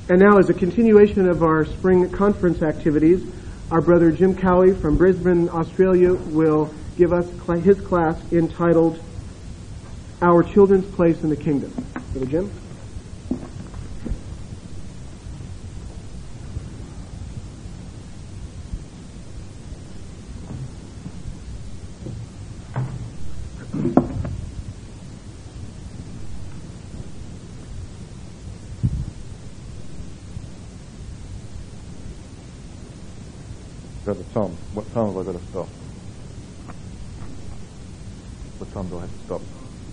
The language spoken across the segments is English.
And now, as a continuation of our spring conference activities, our brother Jim Cowie from Brisbane, Australia, will give us his class entitled Our Children's Place in the Kingdom. Brother Jim? Brother Tom, what time have I got to stop? What time do I have to stop?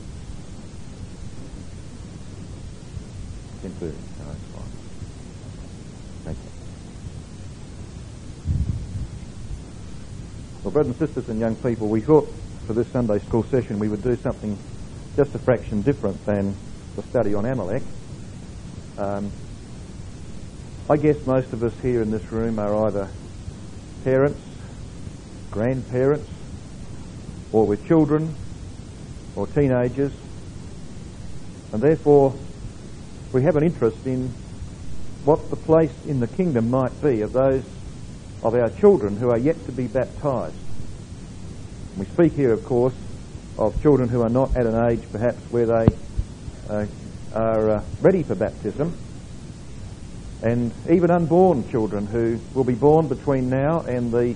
10:30. No, that's fine. Thank you. Well, brothers and sisters and young people, we thought for this Sunday school session we would do something just a fraction different than the study on Amalek. I guess most of us here in this room are either parents, grandparents, or with children, or teenagers, and therefore we have an interest in what the place in the kingdom might be of those of our children who are yet to be baptised. We speak here, of course, of children who are not at an age perhaps where they are ready for baptism, and even unborn children who will be born between now and the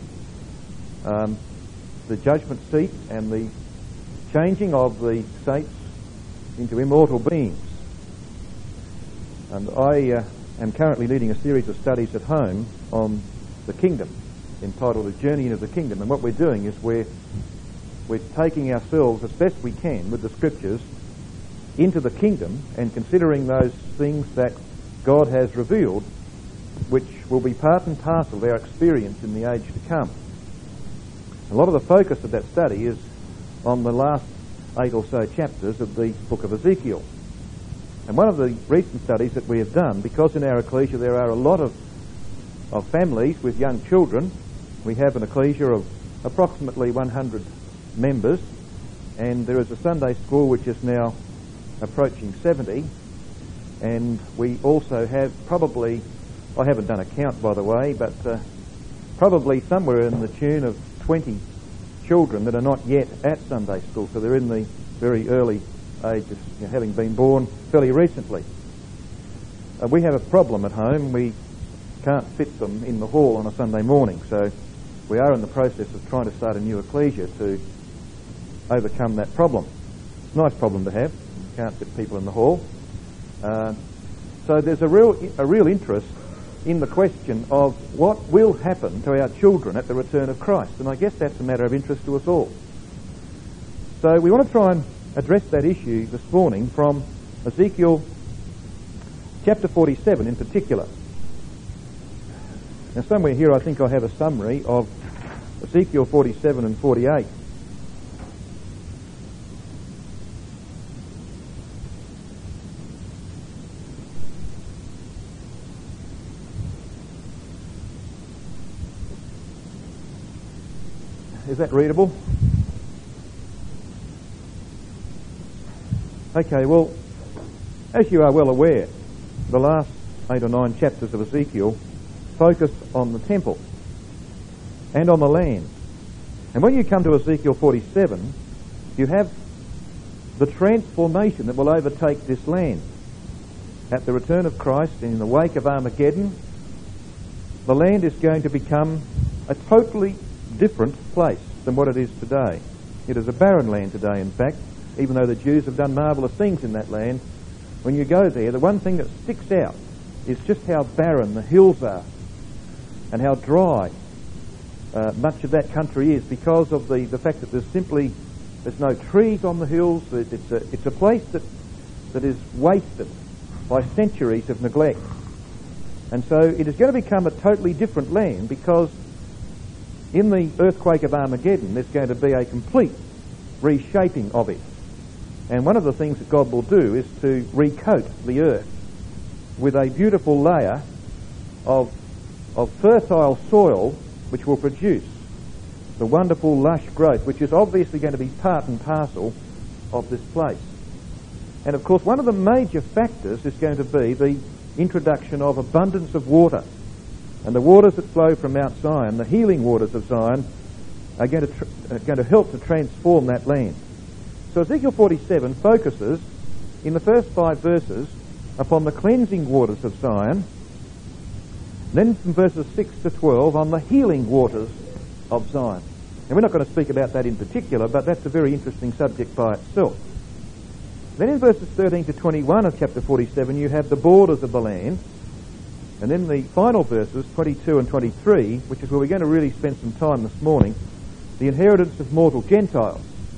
judgment seat and the changing of the saints into immortal beings. And I am currently leading a series of studies at home on the kingdom, entitled A Journey into the Kingdom. And what we're doing is we're taking ourselves as best we can with the scriptures into the kingdom and considering those things that God has revealed, which will be part and parcel of our experience in the age to come. A lot of the focus of that study is on the last 8 or so chapters of the book of Ezekiel. And one of the recent studies that we have done, because in our ecclesia there are a lot of families with young children, we have an ecclesia of approximately 100 members, and there is a Sunday school which is now approaching 70. And we also have probably, I haven't done a count by the way, but probably somewhere in the tune of 20 children that are not yet at Sunday school. So they're in the very early ages, having been born fairly recently. We have a problem at home. We can't fit them in the hall on a Sunday morning. So we are in the process of trying to start a new ecclesia to overcome that problem. It's a nice problem to have. You can't fit people in the hall. So there's a real interest in the question of what will happen to our children at the return of Christ, and I guess that's a matter of interest to us all. So we want to try and address that issue this morning from Ezekiel chapter 47 in particular. Now somewhere here I think I have a summary of Ezekiel 47 and 48. Is that readable? Okay, well, as you are well aware, the last 8 or 9 chapters of Ezekiel focus on the temple and on the land. And when you come to Ezekiel 47, you have the transformation that will overtake this land. At the return of Christ and in the wake of Armageddon, the land is going to become a totally different place than what it is today. It is a barren land today, in fact, even though the Jews have done marvellous things in that land. When you go there, the one thing that sticks out is just how barren the hills are and how dry much of that country is because of the fact that there's no trees on the hills. It's a place that is wasted by centuries of neglect. And so it is going to become a totally different land because in the earthquake of Armageddon, there's going to be a complete reshaping of it. And one of the things that God will do is to recoat the earth with a beautiful layer of fertile soil which will produce the wonderful lush growth, which is obviously going to be part and parcel of this place. And of course, one of the major factors is going to be introduction of abundance of water. And the waters that flow from Mount Zion, the healing waters of Zion, are going to help to transform that land. So Ezekiel 47 focuses, in the first 5 verses, upon the cleansing waters of Zion, then from verses 6 to 12 on the healing waters of Zion. And we're not going to speak about that in particular, but that's a very interesting subject by itself. Then in verses 13 to 21 of chapter 47, you have the borders of the land. And then the final verses, 22 and 23, which is where we're going to really spend some time this morning, the inheritance of mortal Gentiles.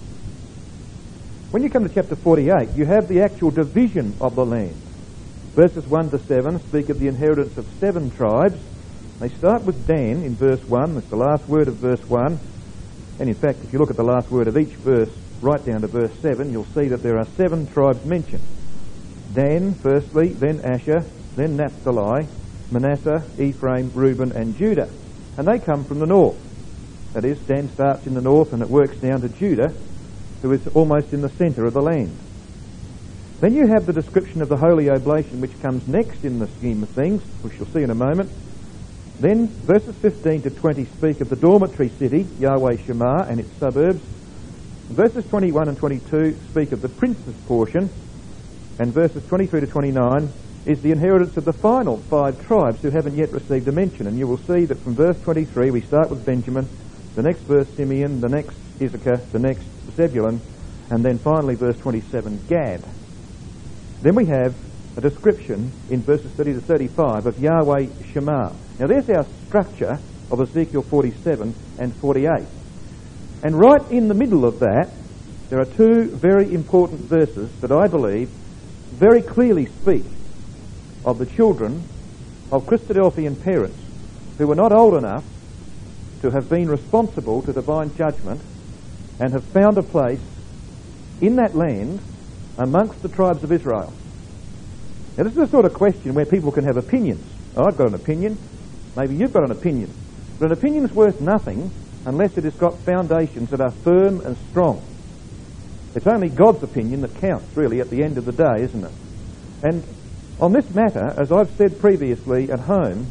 When you come to chapter 48, you have the actual division of the land. Verses 1 to 7 speak of the inheritance of 7 tribes. They start with Dan in verse 1. That's the last word of verse 1. And in fact, if you look at the last word of each verse, right down to verse 7, you'll see that there are 7 tribes mentioned. Dan, firstly, then Asher, then Naphtali, Manasseh, Ephraim, Reuben, and Judah. And they come from the north. That is, Dan starts in the north and it works down to Judah, who is almost in the centre of the land. Then you have the description of the holy oblation, which comes next in the scheme of things, which you'll see in a moment. Then verses 15 to 20 speak of the dormitory city, Yahweh Shema, and its suburbs. Verses 21 and 22 speak of the prince's portion, and verses 23 to 29 is the inheritance of the final 5 tribes who haven't yet received a mention. And you will see that from verse 23 we start with Benjamin, the next verse Simeon, the next Issachar, the next Zebulun, and then finally verse 27 Gad. Then we have a description in verses 30 to 35 of Yahweh Shema. Now there's our structure of Ezekiel 47 and 48. And right in the middle of that, there are 2 very important verses that I believe very clearly speak of the children of Christadelphian parents who were not old enough to have been responsible to divine judgment and have found a place in that land amongst the tribes of Israel. Now this is the sort of question where people can have opinions. Oh, I've got an opinion. Maybe you've got an opinion. But an opinion's worth nothing unless it has got foundations that are firm and strong. It's only God's opinion that counts, really, at the end of the day, isn't it? And on this matter, as I've said previously at home,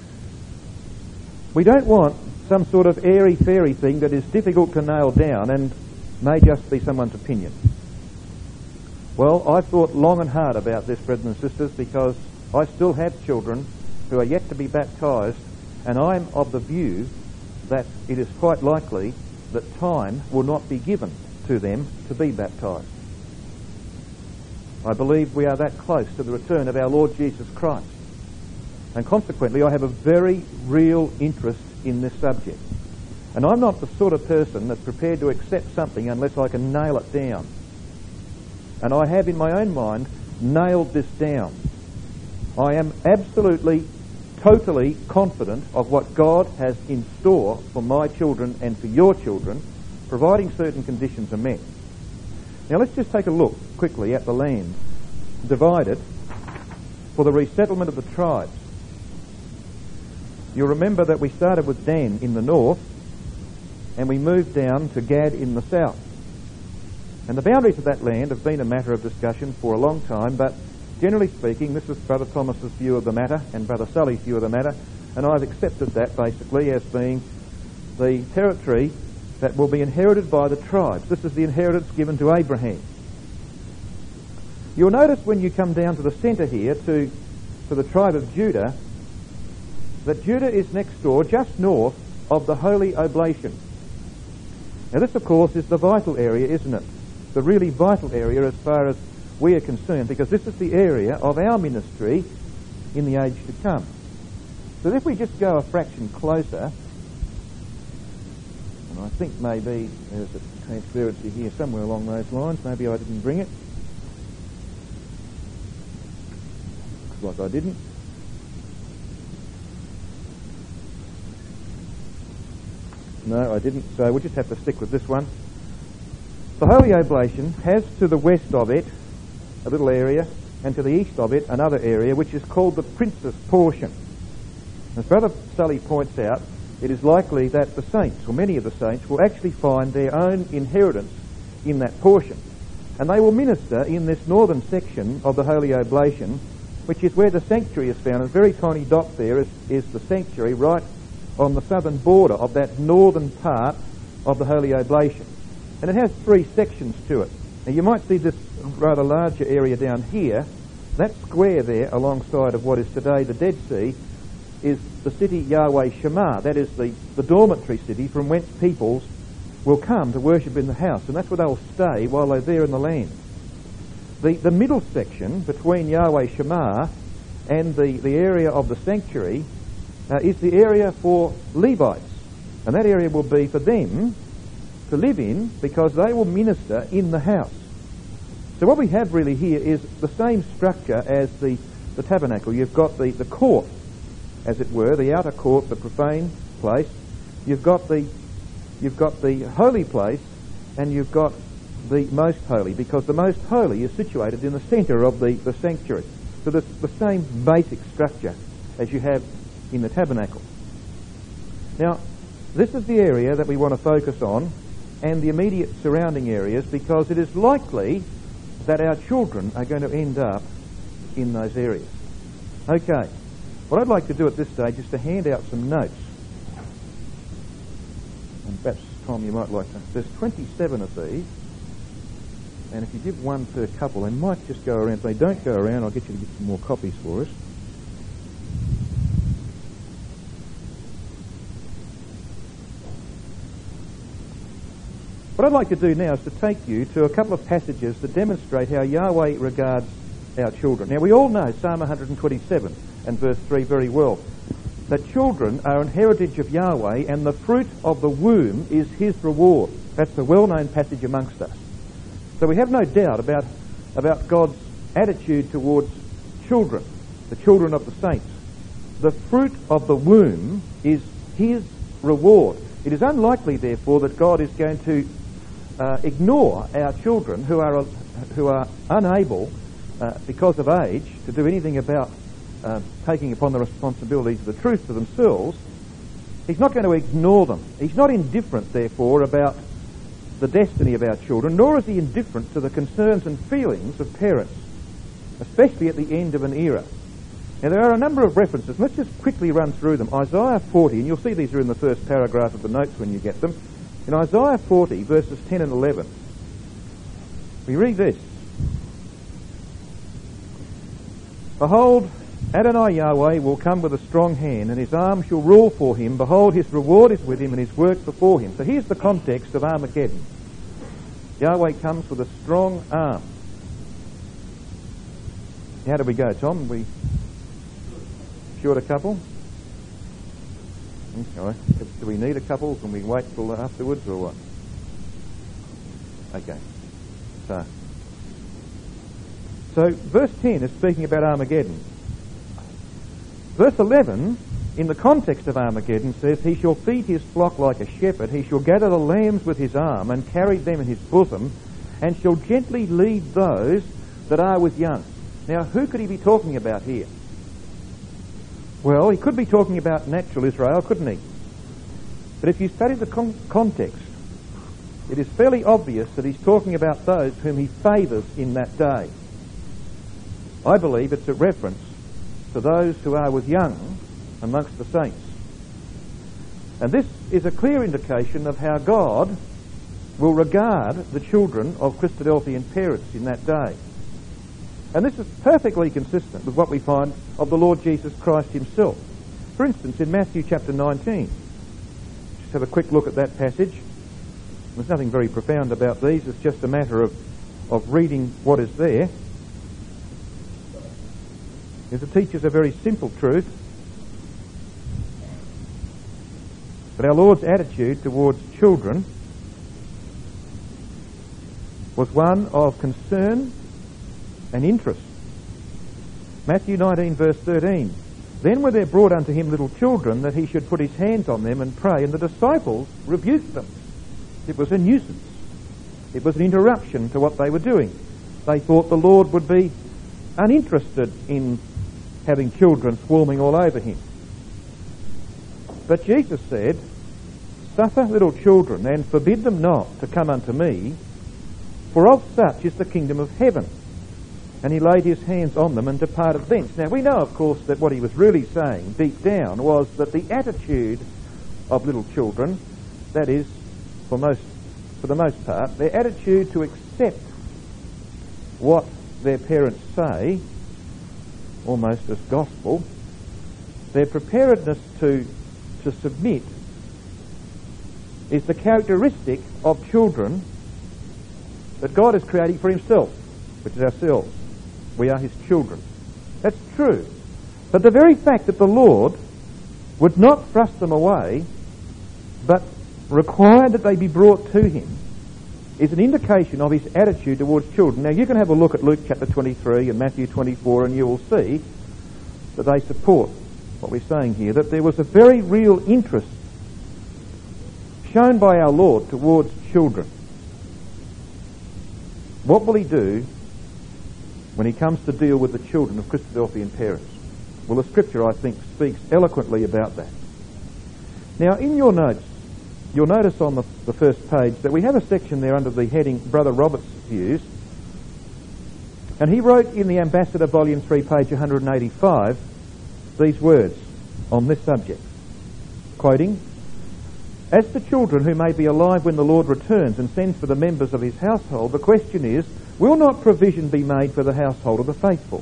we don't want some sort of airy-fairy thing that is difficult to nail down and may just be someone's opinion. Well, I've thought long and hard about this, brothers and sisters, because I still have children who are yet to be baptised, and I'm of the view that it is quite likely that time will not be given to them to be baptised. I believe we are that close to the return of our Lord Jesus Christ. And consequently, I have a very real interest in this subject. And I'm not the sort of person that's prepared to accept something unless I can nail it down. And I have in my own mind nailed this down. I am absolutely, totally confident of what God has in store for my children and for your children, providing certain conditions are met. Now let's just take a look quickly at the land divided for the resettlement of the tribes. You'll remember that we started with Dan in the north and we moved down to Gad in the south. And the boundaries of that land have been a matter of discussion for a long time, but generally speaking, this is Brother Thomas's view of the matter and Brother Sully's view of the matter, and I've accepted that basically as being the territory that will be inherited by the tribes. This is the inheritance given to Abraham. You'll notice when you come down to the centre here to the tribe of Judah, that Judah is next door, just north of the Holy Oblation. Now this, of course, is the vital area, isn't it? The really vital area as far as we are concerned, because this is the area of our ministry in the age to come. So if we just go a fraction closer, and I think maybe there's a transparency here somewhere along those lines, maybe I didn't bring it. Looks like I didn't. No, I didn't, so we'll just have to stick with this one. The Holy Oblation has to the west of it a little area, and to the east of it another area, which is called the Prince's Portion. As Brother Sully points out, it is likely that the saints, or many of the saints, will actually find their own inheritance in that portion. And they will minister in this northern section of the Holy Oblation which is where the sanctuary is found. A very tiny dot there is the sanctuary right on the southern border of that northern part of the Holy Oblation. And it has 3 sections to it. Now you might see this rather larger area down here. That square there alongside of what is today the Dead Sea is the city Yahweh Shammah. That is the dormitory city from whence peoples will come to worship in the house, and that's where they'll stay while they're there in the land. The middle section between Yahweh Shammah and the area of the sanctuary is the area for Levites, and that area will be for them to live in because they will minister in the house. So what we have really here is the same structure as the tabernacle. You've got the court, as it were, the outer court, the profane place. You've got the holy place, and you've got the most holy, because the most holy is situated in the centre of the sanctuary. So there's the same basic structure as you have in the tabernacle. Now, this is the area that we want to focus on, and the immediate surrounding areas, because it is likely that our children are going to end up in those areas. Okay, what I'd like to do at this stage is to hand out some notes. And perhaps, Tom, you might like to... There's 27 of these, and if you give one per couple, they might just go around. If they don't go around, I'll get you to get some more copies for us. What I'd like to do now is to take you to a couple of passages that demonstrate how Yahweh regards our children. Now, we all know Psalm 127 and verse 3 very well, that children are an heritage of Yahweh, and the fruit of the womb is his reward. That's a well-known passage amongst us. So we have no doubt about God's attitude towards children, the children of the saints. The fruit of the womb is his reward. It is unlikely, therefore, that God is going to ignore our children who are unable, because of age, to do anything about taking upon the responsibilities of the truth for themselves. He's not going to ignore them. He's not indifferent, therefore, about the destiny of our children, nor is he indifferent to the concerns and feelings of parents, especially at the end of an era. Now, there are a number of references. Let's just quickly run through them. Isaiah 40, and you'll see these are in the first paragraph of the notes when you get them. In Isaiah 40, verses 10 and 11, we read this. Behold, Adonai Yahweh will come with a strong hand, and his arm shall rule for him. Behold, his reward is with him, and his work before him. So here's the context of Armageddon. Yahweh comes with a strong arm. How do we go, Tom? We short a couple? Okay. Do we need a couple? Can we wait till afterwards, or what? Okay. So verse 10 is speaking about Armageddon. Verse 11, in the context of Armageddon, says, he shall feed his flock like a shepherd, he shall gather the lambs with his arm, and carry them in his bosom, and shall gently lead those that are with young. Now, who could he be talking about here? Well, he could be talking about natural Israel, couldn't he? But if you study the context, it is fairly obvious that he's talking about those whom he favours in that day. I believe it's a reference to those who are with young amongst the saints. And this is a clear indication of how God will regard the children of Christadelphian parents in that day. And this is perfectly consistent with what we find of the Lord Jesus Christ himself. For instance, in Matthew chapter 19, just have a quick look at that passage. There's nothing very profound about these, it's just a matter of reading what is there. It teaches a very simple truth. But our Lord's attitude towards children was one of concern and interest. Matthew 19 verse 13. Then were there brought unto him little children, that he should put his hands on them and pray, and the disciples rebuked them. It was a nuisance. It was an interruption to what they were doing. They thought the Lord would be uninterested in having children swarming all over him. But Jesus said, suffer little children, and forbid them not to come unto me, for of such is the kingdom of heaven. And he laid his hands on them and departed thence. Now we know, of course, that what he was really saying deep down was that the attitude of little children, that is, for the most part, their attitude to accept what their parents say, almost as gospel, their preparedness to submit, is the characteristic of children that God is creating for himself, which is ourselves. We are his children. That's true. But the very fact that the Lord would not thrust them away, but required that they be brought to him, is an indication of his attitude towards children. Now you can have a look at Luke chapter 23 and Matthew 24 and you will see that they support what we're saying here, that there was a very real interest shown by our Lord towards children. What will he do when he comes to deal with the children of Christadelphian parents? Well, the scripture, I think, speaks eloquently about that. Now, in your notes, you'll notice on the first page that we have a section there under the heading Brother Robert's Views. And he wrote in the Ambassador, Volume 3, page 185, these words on this subject, quoting, "As to children who may be alive when the Lord returns and sends for the members of his household, the question is, will not provision be made for the household of the faithful?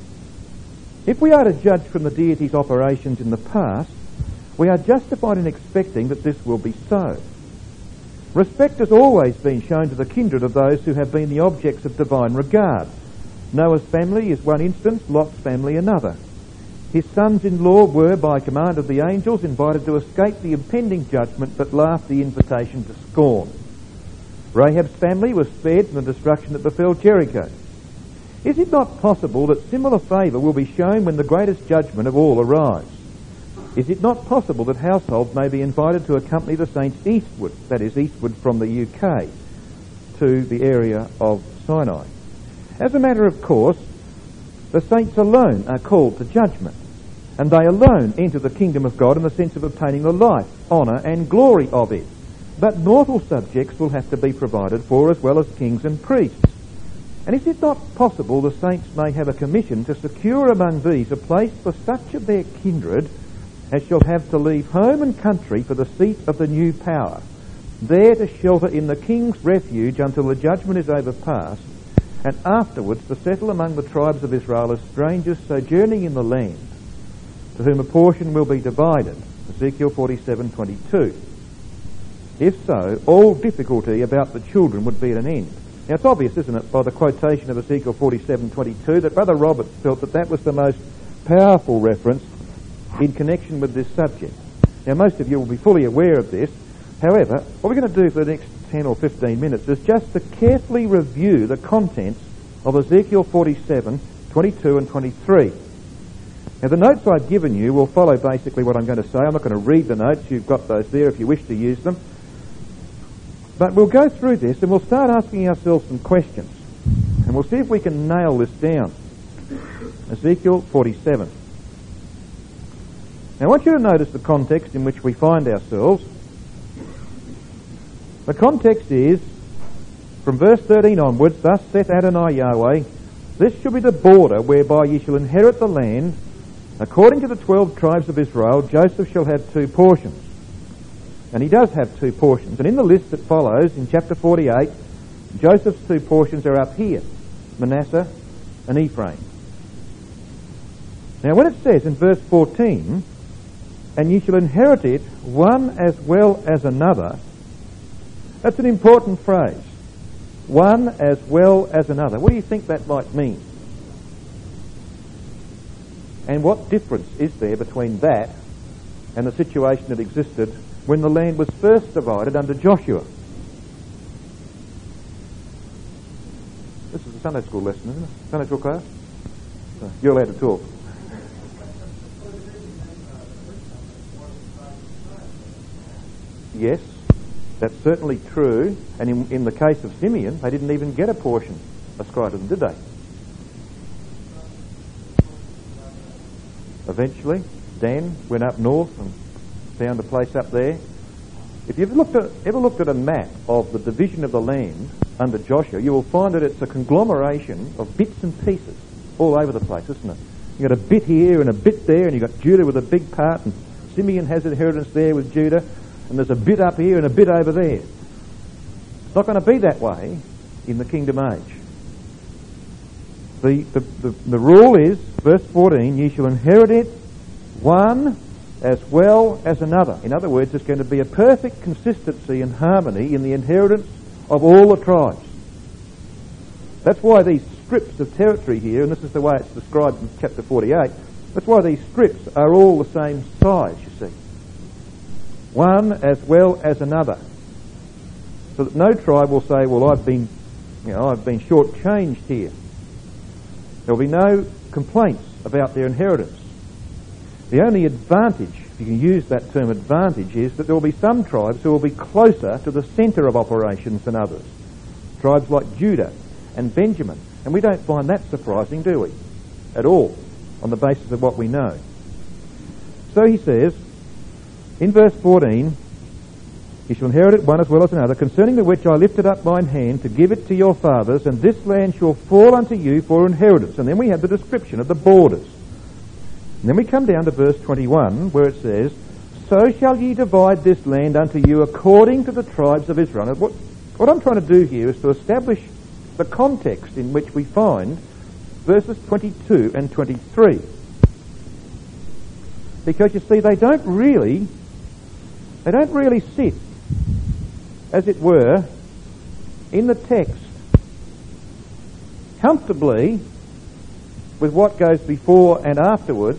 If we are to judge from the deity's operations in the past, we are justified in expecting that this will be so. Respect has always been shown to the kindred of those who have been the objects of divine regard. Noah's family is one instance, Lot's family another. His sons-in-law were, by command of the angels, invited to escape the impending judgment, but laughed the invitation to scorn. Rahab's family was spared from the destruction that befell Jericho. Is it not possible that similar favour will be shown when the greatest judgment of all arrives? Is it not possible that households may be invited to accompany the saints eastward, that is, eastward from the UK, to the area of Sinai? As a matter of course, the saints alone are called to judgment, and they alone enter the kingdom of God in the sense of obtaining the life, honour and glory of it. But mortal subjects will have to be provided for, as well as kings and priests. And is it not possible the saints may have a commission to secure among these a place for such of their kindred as shall have to leave home and country for the seat of the new power, there to shelter in the king's refuge until the judgment is overpast, and afterwards to settle among the tribes of Israel as strangers sojourning in the land, to whom a portion will be divided, Ezekiel 47:22. If so, all difficulty about the children would be at an end. Now it's obvious, isn't it, by the quotation of Ezekiel 47:22, that Brother Roberts felt that that was the most powerful reference in connection with this subject. Now most of you will be fully aware of this. However, what we're going to do for the next 10 or 15 minutes is just to carefully review the contents of Ezekiel 47:22 and 23. Now the notes I've given you will follow basically what I'm going to say. I'm not going to read the notes. You've got those there if you wish to use them. But we'll go through this and we'll start asking ourselves some questions. And we'll see if we can nail this down. Ezekiel 47. Now I want you to notice the context in which we find ourselves. The context is, from verse 13 onwards, "Thus saith Adonai Yahweh, this shall be the border whereby ye shall inherit the land. According to the 12 tribes of Israel, Joseph shall have 2 portions." And he does have 2 portions. And in the list that follows, in chapter 48, Joseph's 2 portions are up here, Manasseh and Ephraim. Now when it says in verse 14, "And ye shall inherit it, one as well as another," that's an important phrase. One as well as another. What do you think that might mean? And what difference is there between that and the situation that existed when the land was first divided under Joshua? This is a Sunday school lesson, isn't it? Sunday school class? You're allowed to talk. Yes, that's certainly true. And in the case of Simeon, they didn't even get a portion ascribed to them, did they? Eventually, Dan went up north and found a place up there. If you've ever looked at a map of the division of the land under Joshua, you will find that it's a conglomeration of bits and pieces all over the place, isn't it? You've got a bit here and a bit there, and you've got Judah with a big part, and Simeon has inheritance there with Judah, and there's a bit up here and a bit over there. It's not going to be that way in the kingdom age. The rule is, verse 14, ye shall inherit it one as well as another. In other words, there's going to be a perfect consistency and harmony in the inheritance of all the tribes. That's why these strips of territory here, and this is the way it's described in chapter 48, that's why these strips are all the same size, you see. One as well as another. So that no tribe will say, well, I've been shortchanged here. There will be no complaints about their inheritance. The only advantage, if you can use that term advantage, is that there will be some tribes who will be closer to the centre of operations than others. Tribes like Judah and Benjamin. And we don't find that surprising, do we? At all, on the basis of what we know. So he says, in verse 14, ye shall inherit it one as well as another, concerning the which I lifted up mine hand to give it to your fathers, and this land shall fall unto you for inheritance. And then we have the description of the borders. And then we come down to verse 21, where it says, so shall ye divide this land unto you according to the tribes of Israel. Now, what I'm trying to do here is to establish the context in which we find verses 22 and 23. Because you see, they don't really sit, as it were, in the text comfortably with what goes before and afterwards,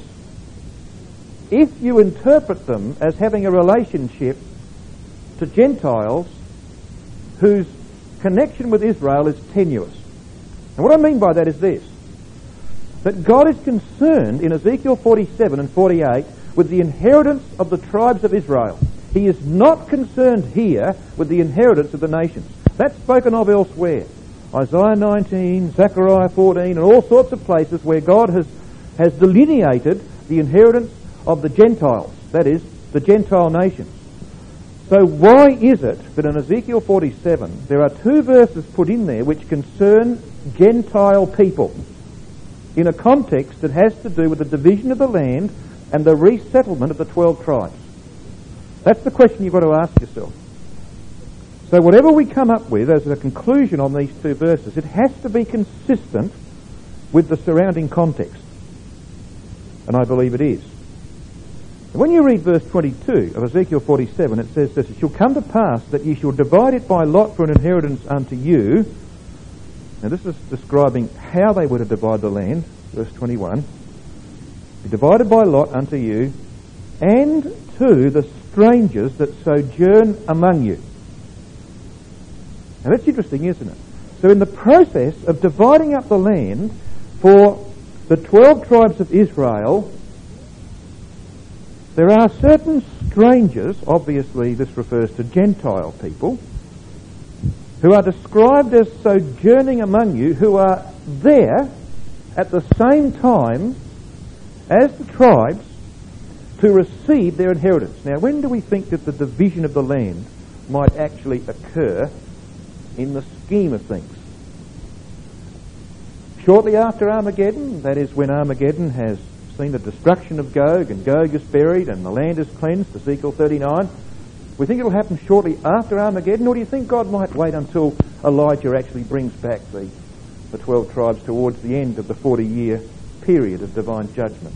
if you interpret them as having a relationship to Gentiles whose connection with Israel is tenuous. And what I mean by that is this, that God is concerned in Ezekiel 47 and 48 with the inheritance of the tribes of Israel. He is not concerned here with the inheritance of the nations. That's spoken of elsewhere. Isaiah 19, Zechariah 14, and all sorts of places where God has delineated the inheritance of the Gentiles, that is, the Gentile nations. So why is it that in Ezekiel 47 there are two verses put in there which concern Gentile people in a context that has to do with the division of the land and the resettlement of the 12 tribes? That's the question you've got to ask yourself. So whatever we come up with as a conclusion on these two verses, it has to be consistent with the surrounding context. And I believe it is. When you read verse 22 of Ezekiel 47, it says this, it shall come to pass that ye shall divide it by lot for an inheritance unto you. Now this is describing how they were to divide the land, verse 21. Be divided by lot unto you, and to the strangers that sojourn among you. Now that's interesting, isn't it? So in the process of dividing up the land for the 12 tribes of Israel, there are certain strangers, obviously this refers to Gentile people, who are described as sojourning among you, who are there at the same time as the tribes to receive their inheritance. Now, when do we think that the division of the land might actually occur in the scheme of things? Shortly after Armageddon, that is when Armageddon has seen the destruction of Gog, and Gog is buried and the land is cleansed, Ezekiel 39. We think it'll happen shortly after Armageddon, or do you think God might wait until Elijah actually brings back the 12 tribes towards the end of the 40-year period of divine judgment?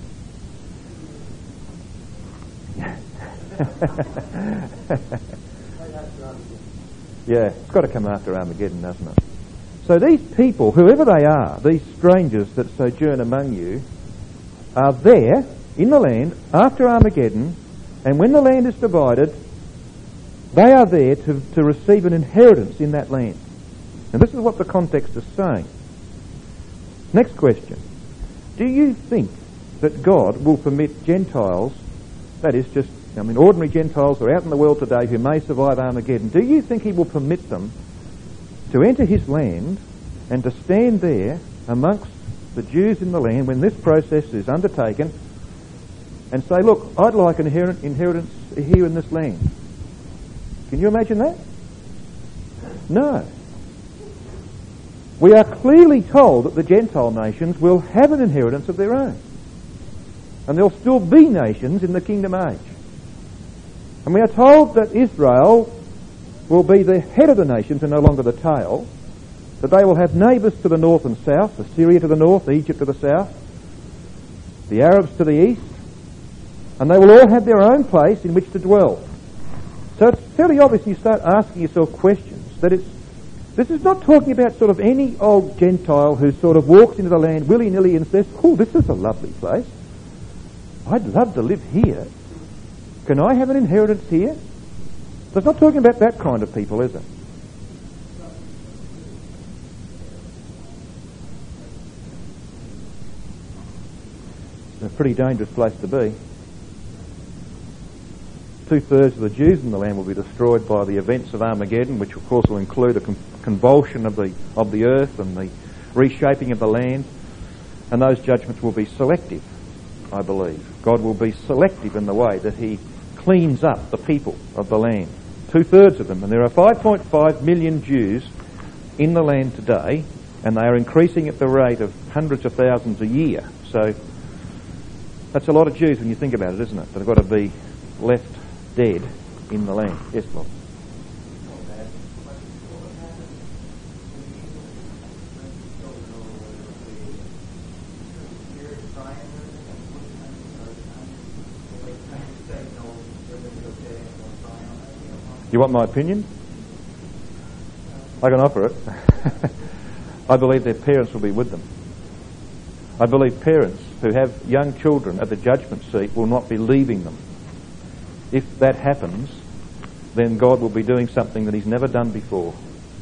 Yeah, it's got to come after Armageddon, doesn't it? So these people, whoever they are, these strangers that sojourn among you, are there in the land after Armageddon, and when the land is divided, they are there to receive an inheritance in that land. And this is what the context is saying. Next question. Do you think that God will permit Gentiles, that is just, ordinary Gentiles who are out in the world today who may survive Armageddon, do you think he will permit them to enter his land and to stand there amongst the Jews in the land when this process is undertaken and say, look, I'd like an inheritance here in this land? Can you imagine that? No. we are clearly told that the Gentile nations will have an inheritance of their own. And there'll still be nations in the kingdom age. And we are told that Israel will be the head of the nations and no longer the tail, that they will have neighbours to the north and south, Assyria to the north, Egypt to the south, the Arabs to the east, and they will all have their own place in which to dwell. So it's fairly obvious you start asking yourself questions, that this is not talking about sort of any old Gentile who sort of walks into the land willy-nilly and says, oh, this is a lovely place. I'd love to live here. Can I have an inheritance here? So it's not talking about that kind of people, is it? It's a pretty dangerous place to be. 2/3 of the Jews in the land will be destroyed by the events of Armageddon, which of course will include a convulsion of the earth and the reshaping of the land, and those judgments will be selective, I believe. God will be selective in the way that he cleans up the people of the land. 2/3 of them, and there are 5.5 million Jews in the land today, and they are increasing at the rate of hundreds of thousands a year. So that's a lot of Jews when you think about it, isn't it? They've got to be left dead in the land. Yes, Bob. You want my opinion? I can offer it. I believe their parents will be with them. I believe parents who have young children at the judgment seat will not be leaving them. If that happens, then God will be doing something that he's never done before.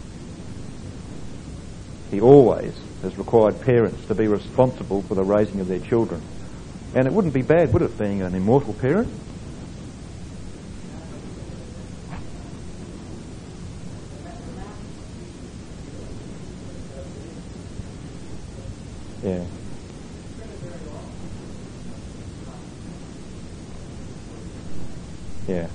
He always has required parents to be responsible for the raising of their children. And it wouldn't be bad, would it, being an immortal parent? Yeah. Yeah.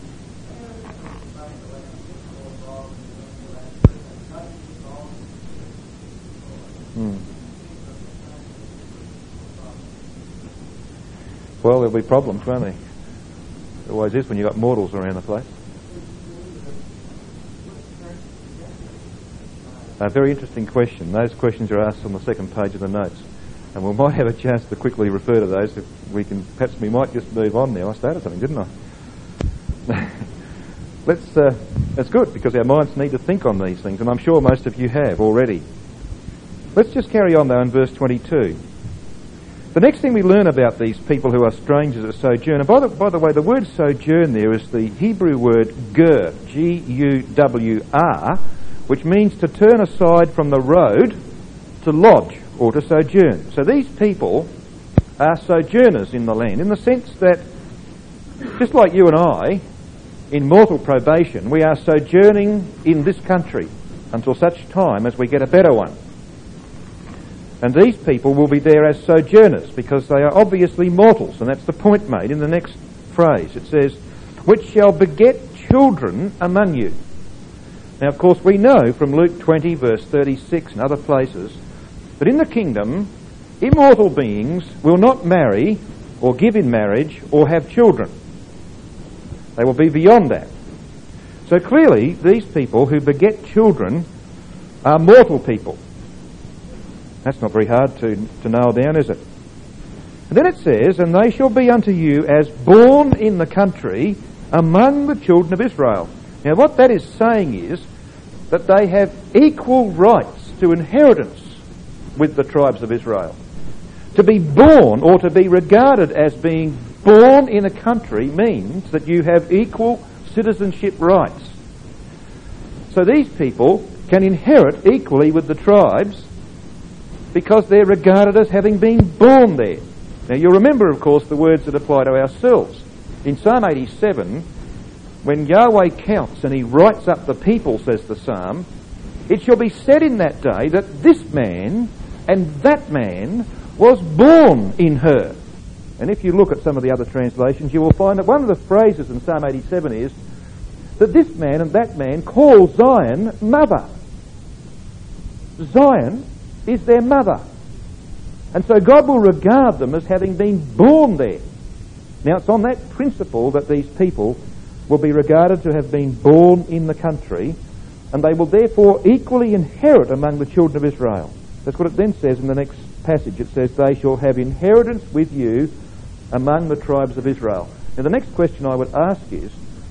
Well, there'll be problems, won't there? There always is when you've got mortals around the place. A very interesting question. Those questions are asked on the second page of the notes. And we might have a chance to quickly refer to those if we can. Perhaps we might just move on now. I started something, didn't I? That's good, because our minds need to think on these things, and I'm sure most of you have already. Let's just carry on though in verse 22. The next thing we learn about these people who are strangers at sojourn, and by the way, the word sojourn there is the Hebrew word gur, G-U-W-R, which means to turn aside from the road to lodge or to sojourn. So these people are sojourners in the land, in the sense that, just like you and I, in mortal probation, we are sojourning in this country until such time as we get a better one. And these people will be there as sojourners because they are obviously mortals, and that's the point made in the next phrase. It says, which shall beget children among you. Now, of course, we know from Luke 20, verse 36 and other places, that in the kingdom, immortal beings will not marry or give in marriage or have children. They will be beyond that. So clearly, these people who beget children are mortal people. That's not very hard to nail down, is it? And then it says, and they shall be unto you as born in the country among the children of Israel. Now what that is saying is that they have equal rights to inheritance with the tribes of Israel. To be born, or to be regarded as being born in a country, means that you have equal citizenship rights. So these people can inherit equally with the tribes because they're regarded as having been born there. Now you'll remember, of course, the words that apply to ourselves. In Psalm 87, when Yahweh counts and he writes up the people, says the Psalm, it shall be said in that day that this man and that man was born in her. And if you look at some of the other translations, you will find that one of the phrases in Psalm 87 is that this man and that man call Zion mother. Zion is their mother. And so God will regard them as having been born there. Now it's on that principle that these people will be regarded to have been born in the country, and they will therefore equally inherit among the children of Israel. That's what it then says in the next passage. It says, they shall have inheritance with you among the tribes of Israel. Now the next question I would ask is,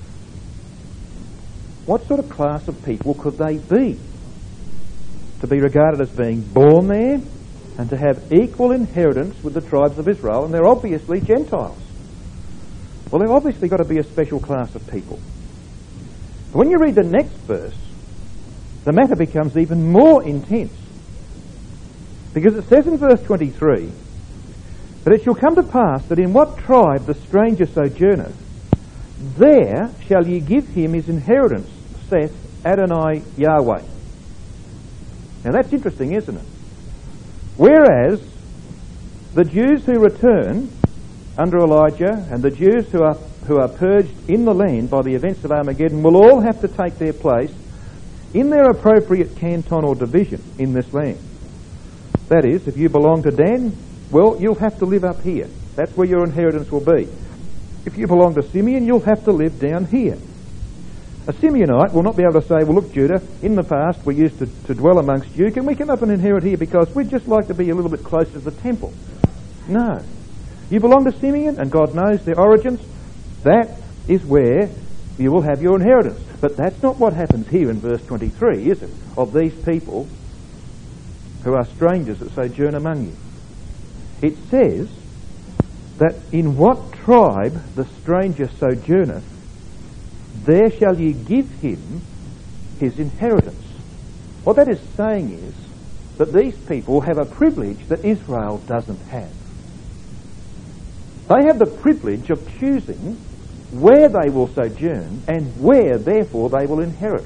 what sort of class of people could they be to be regarded as being born there and to have equal inheritance with the tribes of Israel? And they're obviously Gentiles. Well, they've obviously got to be a special class of people. But when you read the next verse, the matter becomes even more intense. Because it says in verse 23, "But it shall come to pass that in what tribe the stranger sojourneth, there shall ye give him his inheritance, saith Adonai Yahweh." Now that's interesting, isn't it? Whereas the Jews who return under Elijah and the Jews who are purged in the land by the events of Armageddon will all have to take their place in their appropriate canton or division in this land. That is, if you belong to Dan, well, you'll have to live up here. That's where your inheritance will be. If you belong to Simeon, you'll have to live down here. A Simeonite will not be able to say, well, look, Judah, in the past we used to dwell amongst you. Can we come up and inherit here because we'd just like to be a little bit closer to the temple? No. You belong to Simeon, and God knows their origins. That is where you will have your inheritance. But that's not what happens here in verse 23, is it? Of these people who are strangers that sojourn among you. It says that in what tribe the stranger sojourneth, there shall ye give him his inheritance. What that is saying is that these people have a privilege that Israel doesn't have. They have the privilege of choosing where they will sojourn and where, therefore, they will inherit.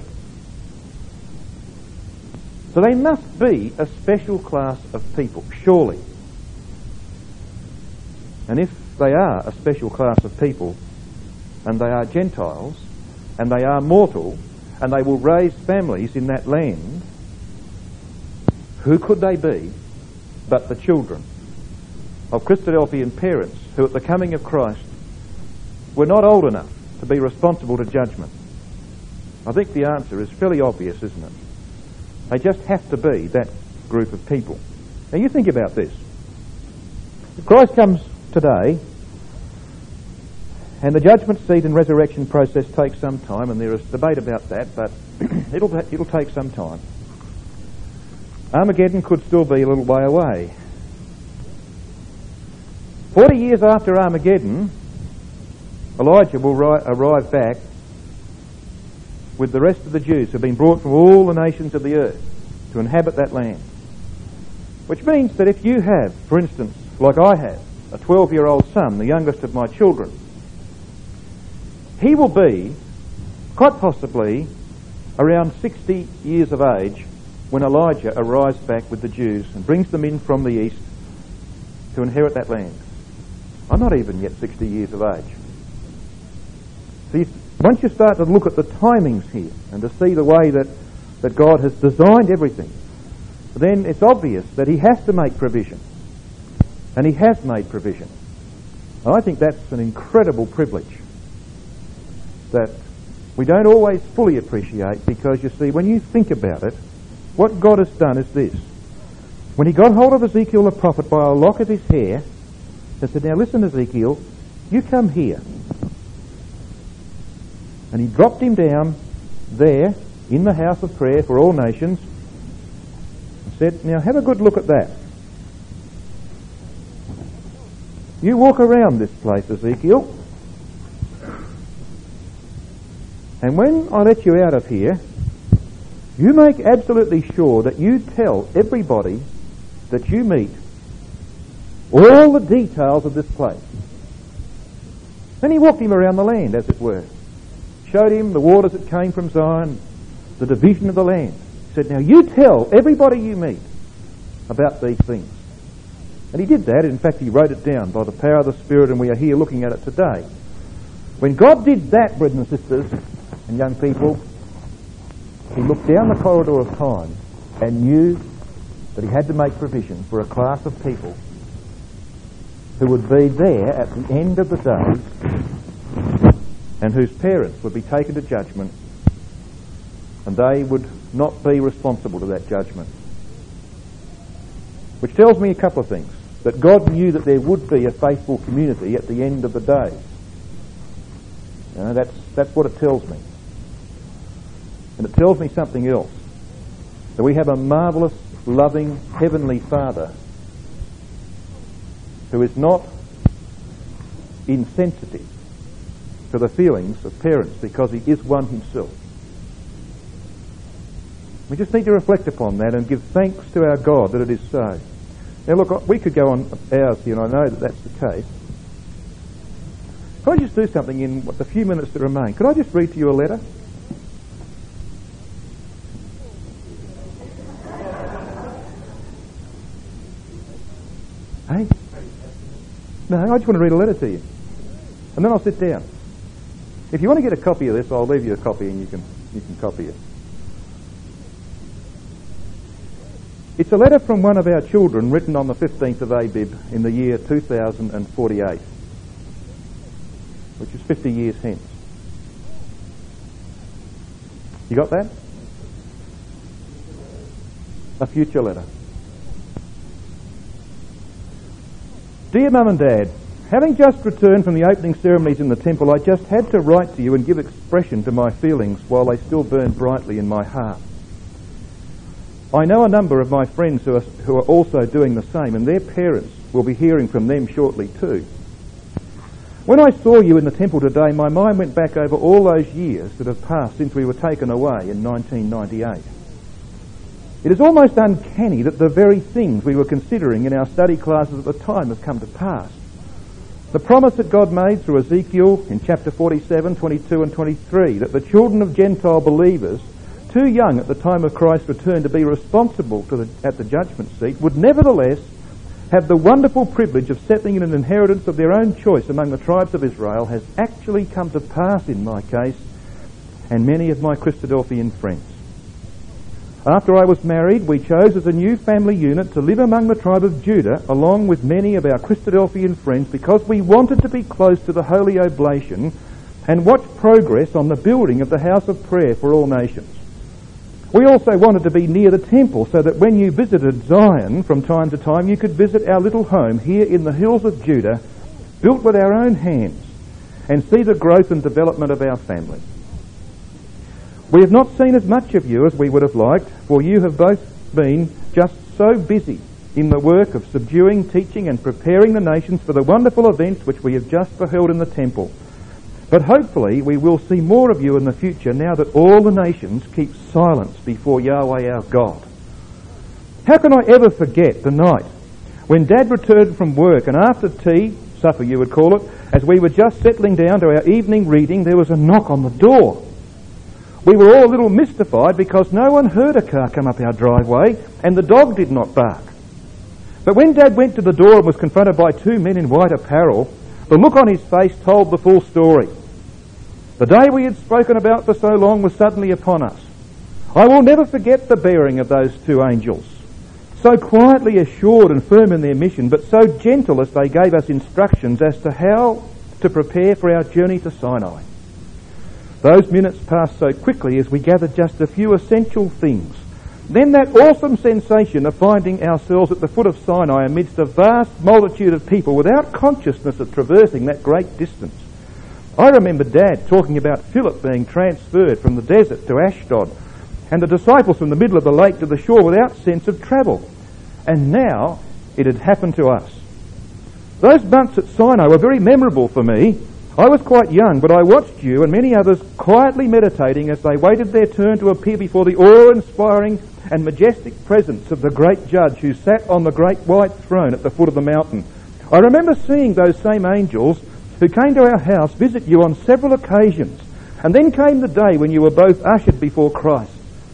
So they must be a special class of people, surely. And if they are a special class of people, and they are Gentiles, and they are mortal, and they will raise families in that land, who could they be but the children of Christadelphian parents who at the coming of Christ were not old enough to be responsible to judgment? I think the answer is fairly obvious, isn't it? They just have to be that group of people. Now you think about this. If Christ comes today, and the judgment seat and resurrection process takes some time, and there is debate about that, but it'll take some time. Armageddon could still be a little way away. 40 years after Armageddon, Elijah will arrive back with the rest of the Jews who have been brought from all the nations of the earth to inhabit that land. Which means that if you have, for instance, like I have, a 12-year-old son, the youngest of my children, he will be, quite possibly, around 60 years of age when Elijah arrives back with the Jews and brings them in from the east to inherit that land. I'm not even yet 60 years of age. So once you start to look at the timings here and to see the way that God has designed everything, then it's obvious that he has to make provision. And he has made provision. And I think that's an incredible privilege that we don't always fully appreciate, because you see, when you think about it, what God has done is this. When he got hold of Ezekiel the prophet by a lock of his hair, he said, now listen, Ezekiel, you come here. And he dropped him down there in the house of prayer for all nations and said, now have a good look at that. You walk around this place, Ezekiel, and when I let you out of here, you make absolutely sure that you tell everybody that you meet all the details of this place. Then he walked him around the land, as it were. Showed him the waters that came from Zion, the division of the land. He said, now you tell everybody you meet about these things. And he did that. In fact, he wrote it down by the power of the Spirit, and we are here looking at it today. When God did that, brothers and sisters and young people, he looked down the corridor of time and knew that he had to make provision for a class of people who would be there at the end of the days and whose parents would be taken to judgment, and they would not be responsible to that judgment. Which tells me a couple of things. That God knew that there would be a faithful community at the end of the days. That's what it tells me. And it tells me something else. That we have a marvellous, loving, heavenly Father who is not insensitive to the feelings of parents because he is one himself. We just need to reflect upon that and give thanks to our God that it is so. Now look, we could go on hours here, and I know that that's the case. Could I just do something in the few minutes that remain? Could I just read to you a letter? Hey? No, I just want to read a letter to you. And then I'll sit down. If you want to get a copy of this, I'll leave you a copy and you can copy it. It's a letter from one of our children written on the 15th of Abib in the year 2048, which is 50 years hence. You got that? A future letter. Dear Mum and Dad, having just returned from the opening ceremonies in the temple, I just had to write to you and give expression to my feelings while they still burn brightly in my heart. I know a number of my friends who are also doing the same, and their parents will be hearing from them shortly too. When I saw you in the temple today, my mind went back over all those years that have passed since we were taken away in 1998. It is almost uncanny that the very things we were considering in our study classes at the time have come to pass. The promise that God made through Ezekiel in chapter 47, 22 and 23, that the children of Gentile believers, too young at the time of Christ's return to be responsible at the judgment seat, would nevertheless have the wonderful privilege of settling in an inheritance of their own choice among the tribes of Israel, has actually come to pass in my case and many of my Christadelphian friends. After I was married, we chose as a new family unit to live among the tribe of Judah along with many of our Christadelphian friends because we wanted to be close to the Holy Oblation and watch progress on the building of the house of prayer for all nations. We also wanted to be near the temple so that when you visited Zion from time to time, you could visit our little home here in the hills of Judah, built with our own hands, and see the growth and development of our family. We have not seen as much of you as we would have liked, for you have both been just so busy in the work of subduing, teaching and preparing the nations for the wonderful events which we have just beheld in the temple. But hopefully we will see more of you in the future now that all the nations keep silence before Yahweh our God. How can I ever forget the night when Dad returned from work and after tea, supper you would call it, as we were just settling down to our evening reading, there was a knock on the door. We were all a little mystified because no one heard a car come up our driveway and the dog did not bark. But when Dad went to the door and was confronted by two men in white apparel, the look on his face told the full story. The day we had spoken about for so long was suddenly upon us. I will never forget the bearing of those two angels, so quietly assured and firm in their mission, but so gentle as they gave us instructions as to how to prepare for our journey to Sinai. Those minutes passed so quickly as we gathered just a few essential things. Then that awesome sensation of finding ourselves at the foot of Sinai amidst a vast multitude of people without consciousness of traversing that great distance. I remember Dad talking about Philip being transferred from the desert to Ashdod and the disciples from the middle of the lake to the shore without sense of travel. And now it had happened to us. Those months at Sinai were very memorable for me. I was quite young, but I watched you and many others quietly meditating as they waited their turn to appear before the awe-inspiring and majestic presence of the great judge who sat on the great white throne at the foot of the mountain. I remember seeing those same angels who came to our house visit you on several occasions, and then came the day when you were both ushered before Christ.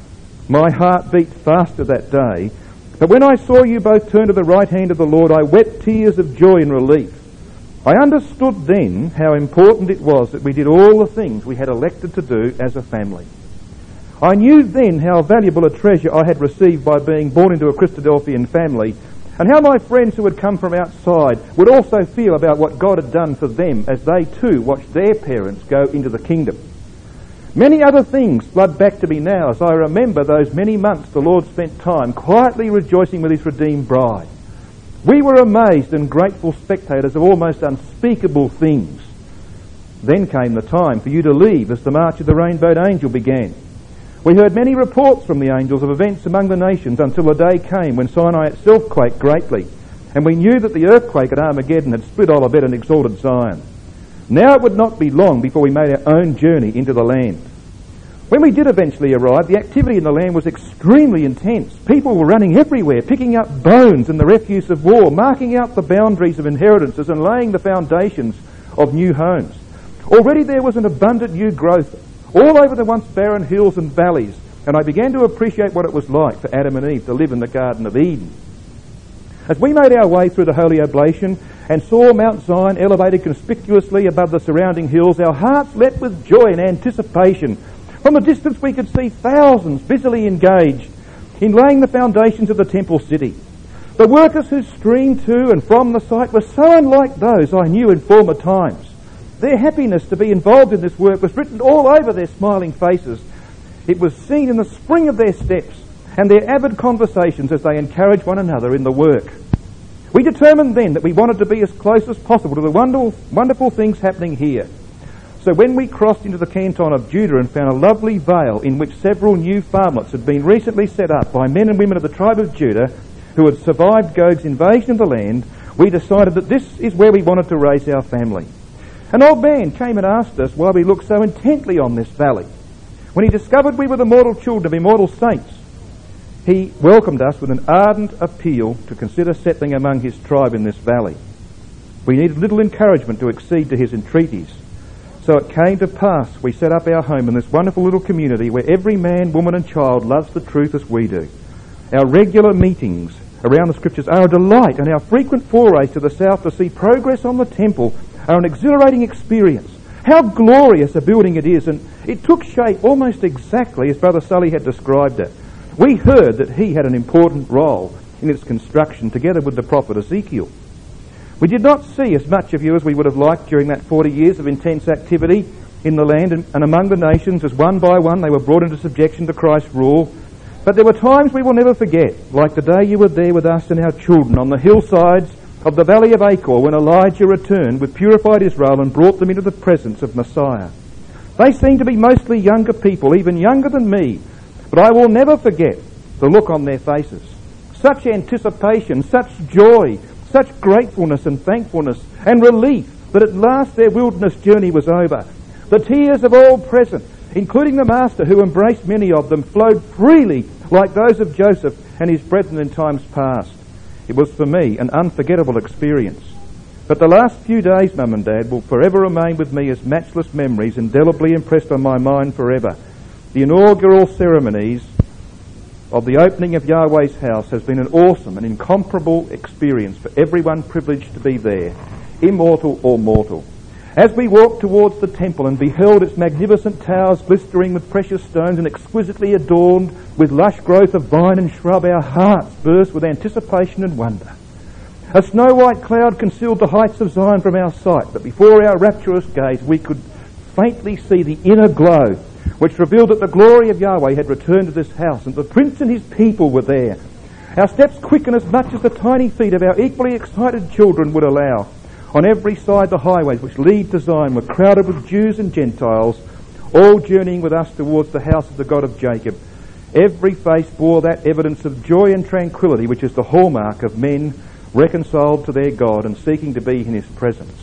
My heart beat faster that day, but when I saw you both turn to the right hand of the Lord, I wept tears of joy and relief. I understood then how important it was that we did all the things we had elected to do as a family. I knew then how valuable a treasure I had received by being born into a Christadelphian family, and how my friends who had come from outside would also feel about what God had done for them as they too watched their parents go into the kingdom. Many other things flood back to me now as I remember those many months the Lord spent time quietly rejoicing with his redeemed bride. We were amazed and grateful spectators of almost unspeakable things. Then came the time for you to leave as the March of the Rainbowed Angel began. We heard many reports from the angels of events among the nations until the day came when Sinai itself quaked greatly, and we knew that the earthquake at Armageddon had split Olivet and exalted Zion. Now it would not be long before we made our own journey into the land. When we did eventually arrive, the activity in the land was extremely intense. People were running everywhere, picking up bones and the refuse of war, marking out the boundaries of inheritances and laying the foundations of new homes. Already there was an abundant new growth all over the once barren hills and valleys, and I began to appreciate what it was like for Adam and Eve to live in the Garden of Eden. As we made our way through the Holy Oblation and saw Mount Zion elevated conspicuously above the surrounding hills, our hearts leapt with joy and anticipation. From a distance we could see thousands busily engaged in laying the foundations of the temple city. The workers who streamed to and from the site were so unlike those I knew in former times. Their happiness to be involved in this work was written all over their smiling faces. It was seen in the spring of their steps and their avid conversations as they encouraged one another in the work. We determined then that we wanted to be as close as possible to the wonderful things happening here. So when we crossed into the canton of Judah and found a lovely vale in which several new farmlets had been recently set up by men and women of the tribe of Judah who had survived Gog's invasion of the land, we decided that this is where we wanted to raise our family. An old man came and asked us why we looked so intently on this valley. When he discovered we were the mortal children of immortal saints, he welcomed us with an ardent appeal to consider settling among his tribe in this valley. We needed little encouragement to accede to his entreaties. So it came to pass we set up our home in this wonderful little community where every man, woman and child loves the truth as we do. Our regular meetings around the Scriptures are a delight, and our frequent forays to the south to see progress on the temple are an exhilarating experience. How glorious a building it is, and it took shape almost exactly as Brother Sully had described it. We heard that he had an important role in its construction together with the prophet Ezekiel. We did not see as much of you as we would have liked during that 40 years of intense activity in the land and among the nations as one by one they were brought into subjection to Christ's rule. But there were times we will never forget, like the day you were there with us and our children on the hillsides of the valley of Achor when Elijah returned with purified Israel and brought them into the presence of Messiah. They seemed to be mostly younger people, even younger than me, but I will never forget the look on their faces. Such anticipation, such joy, such gratefulness and thankfulness and relief that at last their wilderness journey was over. The tears of all present, including the Master who embraced many of them, flowed freely like those of Joseph and his brethren in times past. It was for me an unforgettable experience. But the last few days, Mum and Dad, will forever remain with me as matchless memories indelibly impressed on my mind forever. The inaugural ceremonies of the opening of Yahweh's house has been an awesome and incomparable experience for everyone privileged to be there, immortal or mortal. As we walked towards the temple and beheld its magnificent towers glistering with precious stones and exquisitely adorned with lush growth of vine and shrub, our hearts burst with anticipation and wonder. A snow-white cloud concealed the heights of Zion from our sight, but before our rapturous gaze we could faintly see the inner glow, which revealed that the glory of Yahweh had returned to this house, and the prince and his people were there. Our steps quickened as much as the tiny feet of our equally excited children would allow. On every side the highways which lead to Zion were crowded with Jews and Gentiles, all journeying with us towards the house of the God of Jacob. Every face bore that evidence of joy and tranquility which is the hallmark of men reconciled to their God and seeking to be in his presence.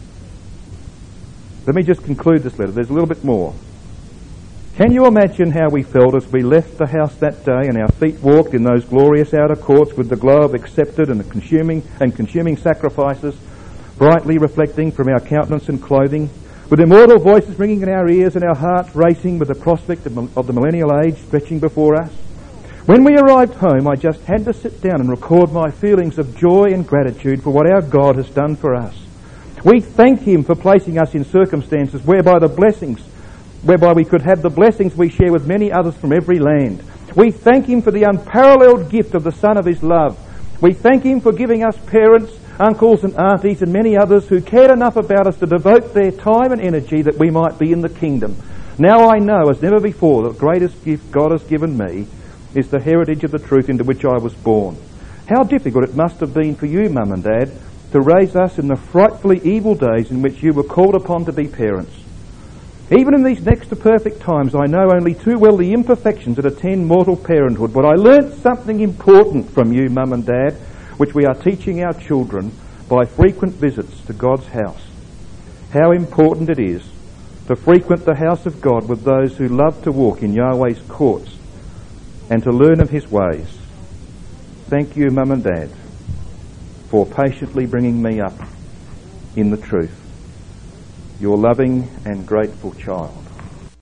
Let me just conclude this letter. There's a little bit more. Can you imagine how we felt as we left the house that day and our feet walked in those glorious outer courts with the glow of accepted and consuming sacrifices brightly reflecting from our countenance and clothing, with immortal voices ringing in our ears and our hearts racing with the prospect of the millennial age stretching before us? When we arrived home, I just had to sit down and record my feelings of joy and gratitude for what our God has done for us. We thank him for placing us in circumstances whereby the blessings whereby we could have the blessings we share with many others from every land. We thank him for the unparalleled gift of the Son of his love. We thank him for giving us parents, uncles and aunties and many others who cared enough about us to devote their time and energy that we might be in the kingdom. Now I know as never before that the greatest gift God has given me is the heritage of the truth into which I was born. How difficult it must have been for you, Mum and Dad, to raise us in the frightfully evil days in which you were called upon to be parents. Even in these next to perfect times, I know only too well the imperfections that attend mortal parenthood, but I learnt something important from you, Mum and Dad, which we are teaching our children by frequent visits to God's house. How important it is to frequent the house of God with those who love to walk in Yahweh's courts and to learn of his ways. Thank you, Mum and Dad, for patiently bringing me up in the truth. Your loving and grateful child.